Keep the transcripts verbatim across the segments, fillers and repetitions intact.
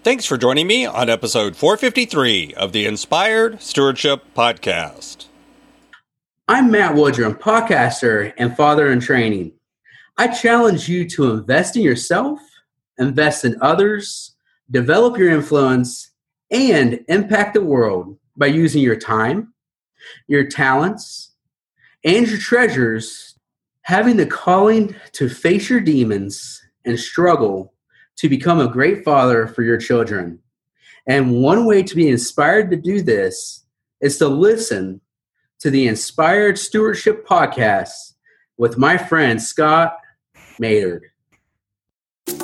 Thanks for joining me on episode four fifty-three of the Inspired Stewardship Podcast. I'm Matt Woodrum, podcaster and father in training. I challenge you to invest in yourself, invest in others, develop your influence, and impact the world by using your time, your talents, and your treasures, having the calling to face your demons and struggle to become a great father for your children. And one way to be inspired to do this is to listen to the Inspired Stewardship Podcast with my friend Scott Maynard. See,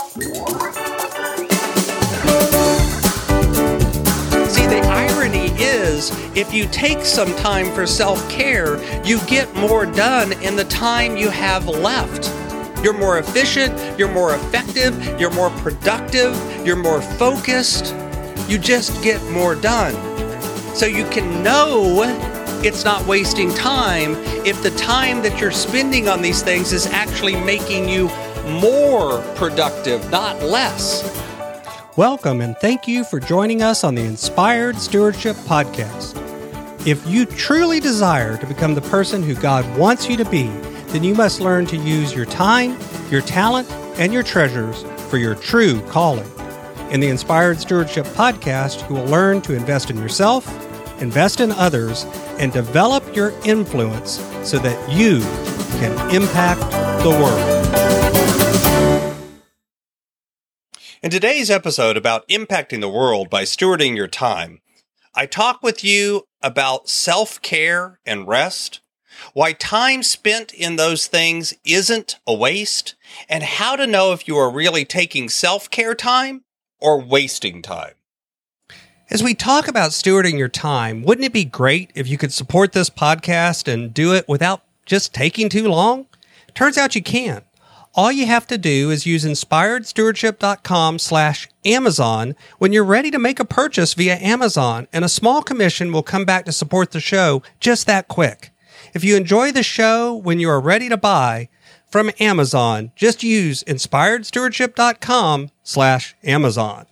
the irony is, if you take some time for self-care, you get more done in the time you have left. You're more efficient, you're more effective, you're more productive, you're more focused. You just get more done. So you can know it's not wasting time if the time that you're spending on these things is actually making you more productive, not less. Welcome and thank you for joining us on the Inspired Stewardship Podcast. If you truly desire to become the person who God wants you to be, then you must learn to use your time, your talent, and your treasures for your true calling. In the Inspired Stewardship Podcast, you will learn to invest in yourself, invest in others, and develop your influence so that you can impact the world. In today's episode about impacting the world by stewarding your time, I talk with you about self-care and rest, why time spent in those things isn't a waste, and how to know if you are really taking self-care time or wasting time. As we talk about stewarding your time, wouldn't it be great if you could support this podcast and do it without just taking too long? Turns out you can. All you have to do is use inspiredstewardship.com slash Amazon when you're ready to make a purchase via Amazon, and a small commission will come back to support the show just that quick. If you enjoy the show when you are ready to buy from Amazon, just use inspiredstewardship.com slash Amazon.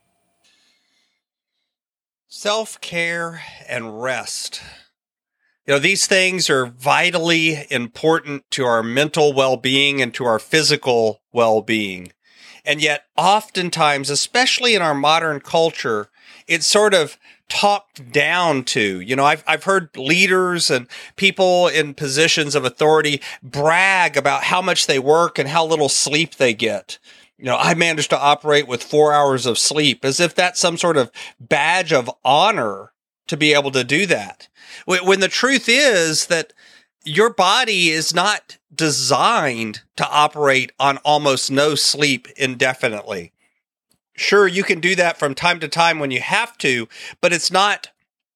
Self-care and rest. You know, these things are vitally important to our mental well-being and to our physical well-being. And yet, oftentimes, especially in our modern culture, it's sort of talked down to. You know, I've I've heard leaders and people in positions of authority brag about how much they work and how little sleep they get. You know, I managed to operate with four hours of sleep, as if that's some sort of badge of honor to be able to do that. When the truth is that your body is not designed to operate on almost no sleep indefinitely. Sure, you can do that from time to time when you have to, but it's not,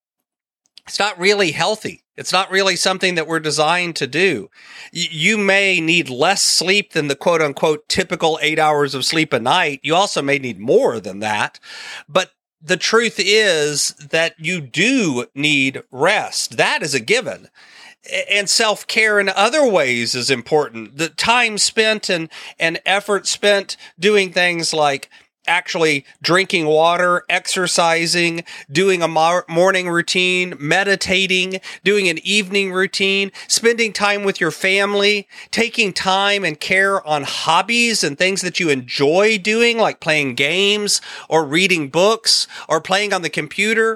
it's not really healthy. It's not really something that we're designed to do. Y- you may need less sleep than the quote unquote typical eight hours of sleep a night. You also may need more than that. But the truth is that you do need rest. That is a given. And self-care in other ways is important. The time spent and, and effort spent doing things like actually drinking water, exercising, doing a mar- morning routine, meditating, doing an evening routine, spending time with your family, taking time and care on hobbies and things that you enjoy doing, like playing games or reading books or playing on the computer.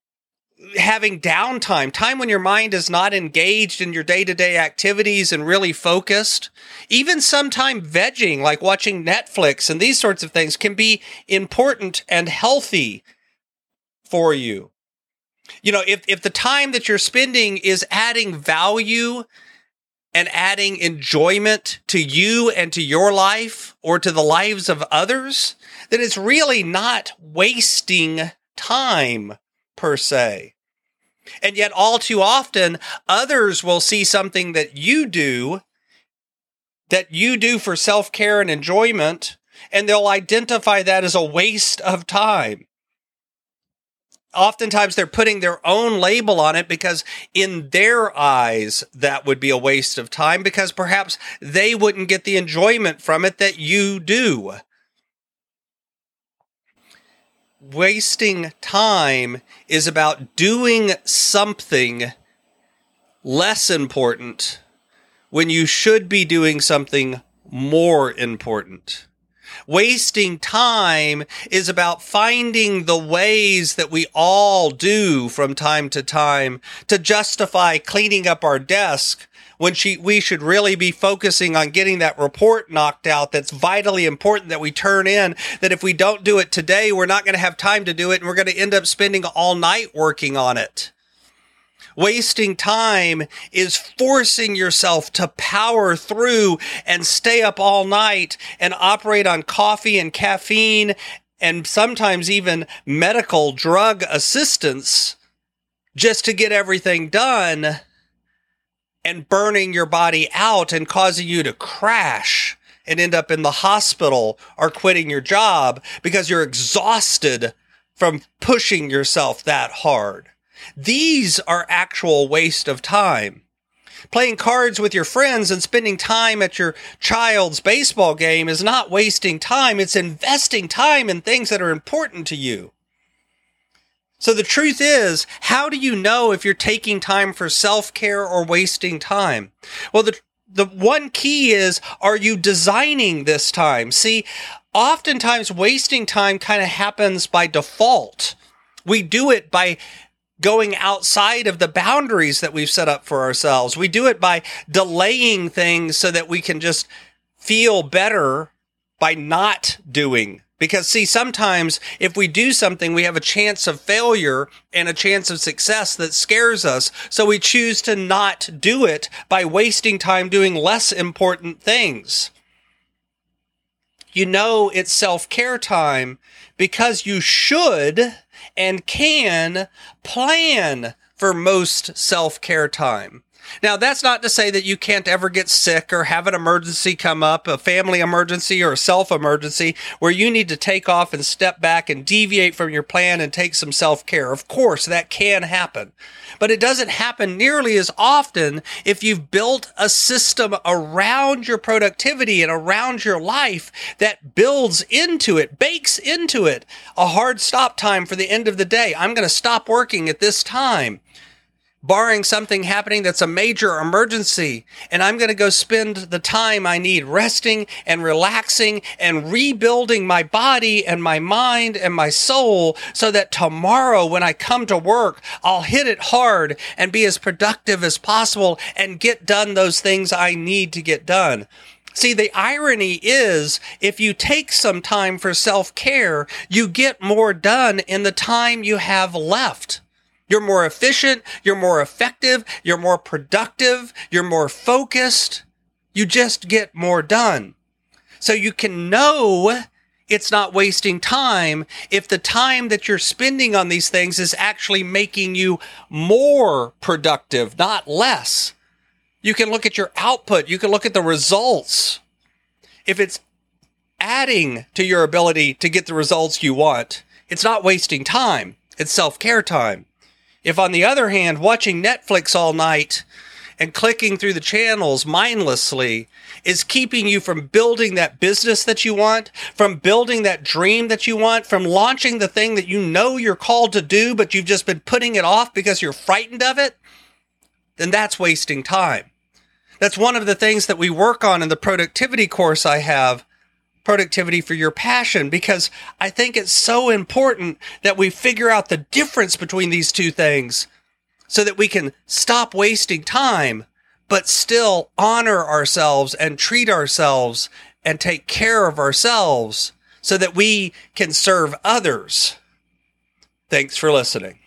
Having downtime, time when your mind is not engaged in your day-to-day activities and really focused. Even sometime vegging, like watching Netflix and these sorts of things, can be important and healthy for you. You know, if, if the time that you're spending is adding value and adding enjoyment to you and to your life or to the lives of others, then it's really not wasting time per se. And yet all too often, others will see something that you do, that you do for self-care and enjoyment, and they'll identify that as a waste of time. Oftentimes they're putting their own label on it because in their eyes, that would be a waste of time because perhaps they wouldn't get the enjoyment from it that you do. wasting time is about doing something less important when you should be doing something more important. Wasting time is about finding the ways that we all do from time to time to justify cleaning up our desk when she, we should really be focusing on getting that report knocked out that's vitally important that we turn in, that if we don't do it today, we're not going to have time to do it, and we're going to end up spending all night working on it. Wasting time is forcing yourself to power through and stay up all night and operate on coffee and caffeine and sometimes even medical drug assistance just to get everything done, and burning your body out and causing you to crash and end up in the hospital or quitting your job because you're exhausted from pushing yourself that hard. These are actual waste of time. Playing cards with your friends and spending time at your child's baseball game is not wasting time. It's investing time in things that are important to you. So the truth is, how do you know if you're taking time for self-care or wasting time? Well, the the one key is, are you designing this time? See, oftentimes wasting time kind of happens by default. We do it by going outside of the boundaries that we've set up for ourselves. We do it by delaying things so that we can just feel better by not doing. Because, see, sometimes if we do something, we have a chance of failure and a chance of success that scares us. So we choose to not do it by wasting time doing less important things. You know it's self-care time because you should and can plan for most self-care time. Now, that's not to say that you can't ever get sick or have an emergency come up, a family emergency or a self-emergency, where you need to take off and step back and deviate from your plan and take some self-care. Of course, that can happen. But it doesn't happen nearly as often if you've built a system around your productivity and around your life that builds into it, bakes into it, a hard stop time for the end of the day. I'm going to stop working at this time, barring something happening that's a major emergency, and I'm going to go spend the time I need resting and relaxing and rebuilding my body and my mind and my soul so that tomorrow when I come to work, I'll hit it hard and be as productive as possible and get done those things I need to get done. See, the irony is, if you take some time for self-care, you get more done in the time you have left. You're more efficient, you're more effective, you're more productive, you're more focused. You just get more done. So you can know it's not wasting time if the time that you're spending on these things is actually making you more productive, not less. You can look at your output, you can look at the results. If it's adding to your ability to get the results you want, it's not wasting time, it's self-care time. If, on the other hand, watching Netflix all night and clicking through the channels mindlessly is keeping you from building that business that you want, from building that dream that you want, from launching the thing that you know you're called to do, but you've just been putting it off because you're frightened of it, then that's wasting time. That's one of the things that we work on in the productivity course I have, Productivity for Your Passion, because I think it's so important that we figure out the difference between these two things so that we can stop wasting time, but still honor ourselves and treat ourselves and take care of ourselves so that we can serve others. Thanks for listening.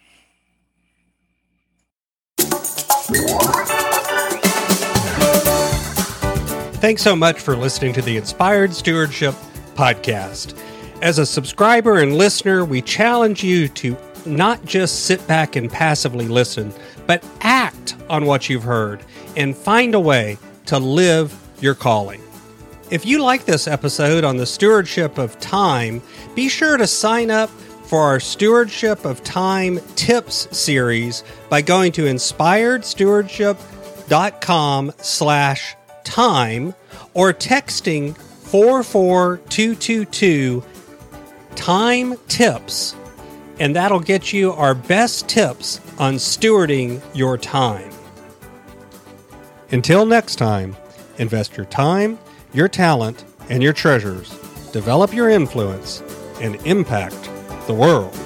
Thanks so much for listening to the Inspired Stewardship Podcast. As a subscriber and listener, we challenge you to not just sit back and passively listen, but act on what you've heard and find a way to live your calling. If you like this episode on the stewardship of time, be sure to sign up for our Stewardship of Time Tips series by going to inspiredstewardship.com slash time or texting four four two two two time tips and that'll get you our best tips on stewarding your time. Until next time, invest your time, your talent, and your treasures. Develop your influence and impact the world.